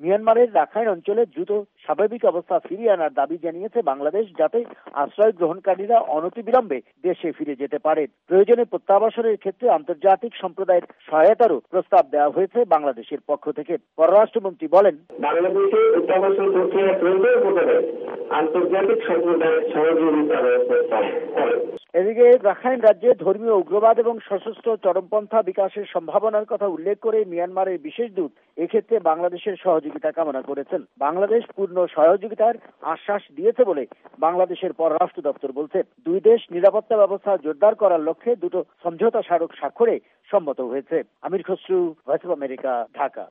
মিয়ানমারের রাখাইন অঞ্চলে দ্রুত স্বাভাবিক অবস্থা ফিরিয়ে আনার দাবি জানিয়েছে বাংলাদেশ, যাতে আশ্রয় গ্রহণকারীরা অনতিবিলম্বে দেশে ফিরে যেতে পারে। প্রয়োজনে প্রত্যাবাসনের ক্ষেত্রে আন্তর্জাতিক সম্প্রদায়ের সহায়তারও প্রস্তাব দেওয়া হয়েছে বাংলাদেশের পক্ষ থেকে। পররাষ্ট্রমন্ত্রী বলেন, বাংলাদেশে প্রত্যাবাসন প্রক্রিয়া প্রয়োজন হলে আন্তর্জাতিক সম্প্রদায়ের সহযোগিতার প্রস্তাব করে। এদিকে রাখাইন রাজ্যে ধর্মীয় উগ্রবাদ এবং সশস্ত্র চরমপন্থা বিকাশের সম্ভাবনার কথা উল্লেখ করে মিয়ানমারের বিশেষ দূত এক্ষেত্রে বাংলাদেশের সহযোগিতা কামনা করেছেন। বাংলাদেশ পূর্ণ সহযোগিতার আশ্বাস দিয়েছে বলে বাংলাদেশের পররাষ্ট্র দপ্তর বলছে। দুই দেশ নিরাপত্তা ব্যবস্থা জোরদার করার লক্ষ্যে দুটো সমঝোতা স্মারক স্বাক্ষরে সম্মত হয়েছে। Amir Khasru, voice of America, Dhaka.